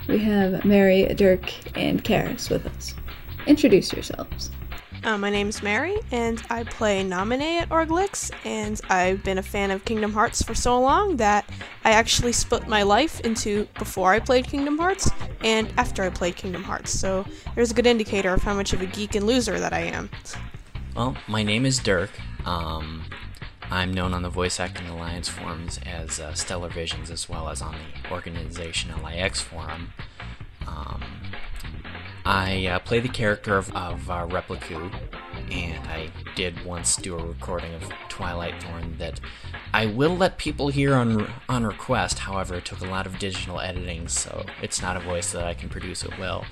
we have Mary, Dirk, and Karis with us. Introduce yourselves. My name's Mary, and I play Naminé at Orglix, and I've been a fan of Kingdom Hearts for so long that I actually split my life into before I played Kingdom Hearts and after I played Kingdom Hearts, so there's a good indicator of how much of a geek and loser that I am. Well, my name is Dirk. I'm known on the Voice Acting Alliance forums as Stellar Visions, as well as on the Organization LIX forum. I play the character of Repliku, and I did once do a recording of Twilight Thorn that I will let people hear on request. However, it took a lot of digital editing, so it's not a voice that I can produce at will.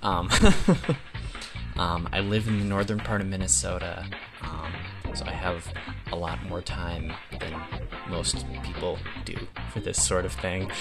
I live in the northern part of Minnesota, so I have a lot more time than most people do for this sort of thing.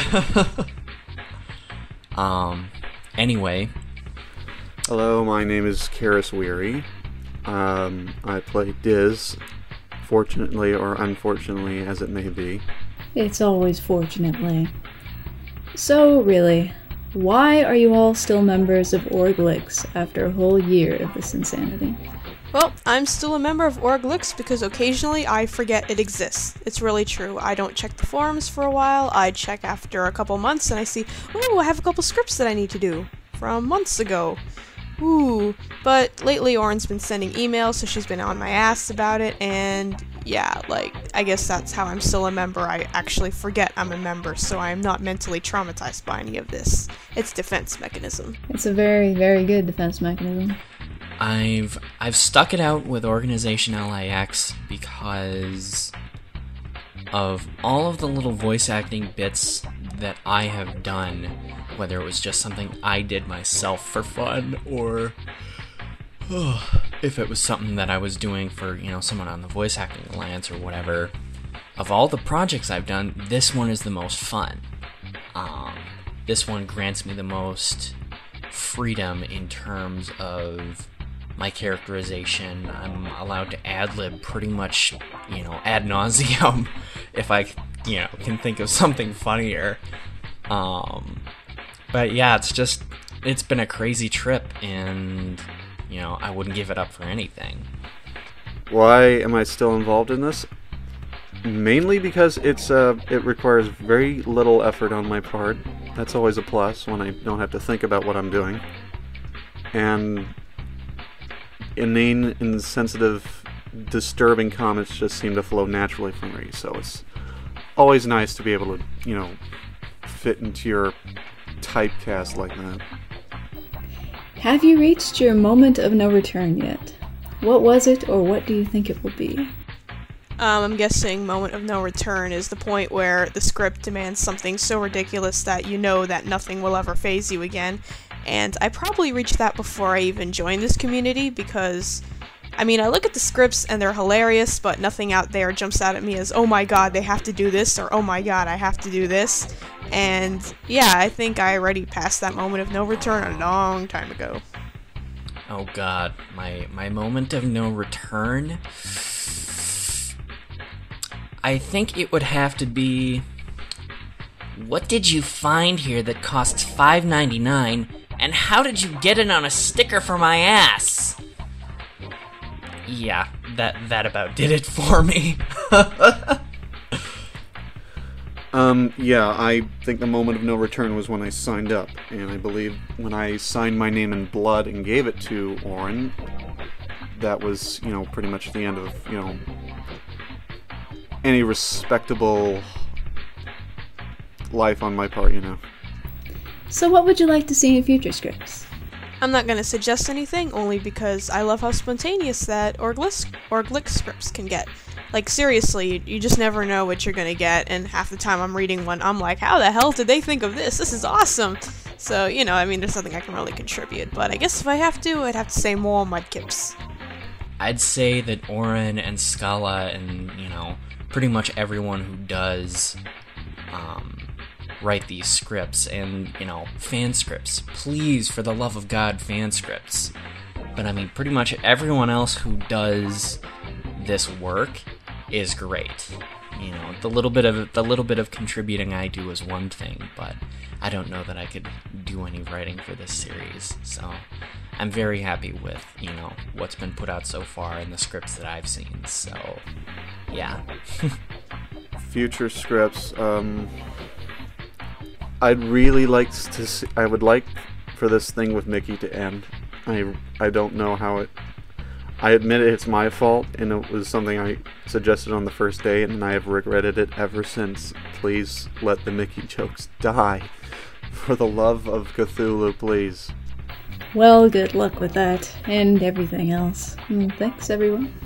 Anyway. Hello, my name is Karis Weary. I play Diz, fortunately or unfortunately as it may be. It's always fortunately. So, really, why are you all still members of Orglix after a whole year of this insanity? Well, I'm still a member of Orglix because occasionally I forget it exists. It's really true. I don't check the forums for a while. I check after a couple months and I see, oh, I have a couple scripts that I need to do from months ago. Ooh, but lately Oren's been sending emails, so she's been on my ass about it, and yeah, I guess that's how I'm still a member. I actually forget I'm a member, so I'm not mentally traumatized by any of this. It's defense mechanism. It's a very, very good defense mechanism. I've stuck it out with Organization LIX because of all of the little voice acting bits that I have done, whether it was just something I did myself for fun, or if it was something that I was doing for, someone on the Voice Acting Alliance or whatever. Of all the projects I've done, this one is the most fun. This one grants me the most freedom in terms of my characterization. I'm allowed to ad-lib pretty much, ad nauseum if I, can think of something funnier. But yeah, it's been a crazy trip, and, I wouldn't give it up for anything. Why am I still involved in this? Mainly because it requires very little effort on my part. That's always a plus when I don't have to think about what I'm doing. And inane, insensitive, disturbing comments just seem to flow naturally for me, so it's always nice to be able to, fit into your typecast like that. Have you reached your moment of no return yet? What was it, or what do you think it will be? I'm guessing moment of no return is the point where the script demands something so ridiculous that you know that nothing will ever faze you again. And I probably reached that before I even joined this community because, I look at the scripts and they're hilarious, but nothing out there jumps out at me as, oh my god, they have to do this, or oh my god, I have to do this. And yeah, I think I already passed that moment of no return a long time ago. Oh god, my moment of no return? I think it would have to be, what did you find here that costs $5.99, and how did you get it on a sticker for my ass? Yeah, that about did it for me. Yeah, I think the moment of no return was when I signed up, and I believe when I signed my name in blood and gave it to Oren, that was, pretty much the end of, any respectable life on my part, So what would you like to see in future scripts? I'm not going to suggest anything, only because I love how spontaneous that Orglix scripts can get. Seriously, you just never know what you're going to get, and half the time I'm reading one, I'm like, how the hell did they think of this? This is awesome! So, there's nothing I can really contribute, but I guess if I have to, I'd have to say more Mudkips. I'd say that Oren and Scala and, pretty much everyone who does write these scripts and, fan scripts. Please, for the love of God, fan scripts. But pretty much everyone else who does this work is great. You know, the little bit of contributing I do is one thing, but I don't know that I could do any writing for this series. So I'm very happy with, you know, what's been put out so far and the scripts that I've seen. So yeah. Future scripts. I'd really like to see, I would like for this thing with Mickey to end. I don't know how it. I admit it's my fault, and it was something I suggested on the first day, and I have regretted it ever since. Please let the Mickey jokes die. For the love of Cthulhu, please. Well, good luck with that, and everything else. Thanks, everyone.